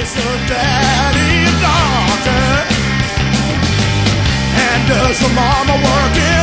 a daddy and daughter? And does the mama work in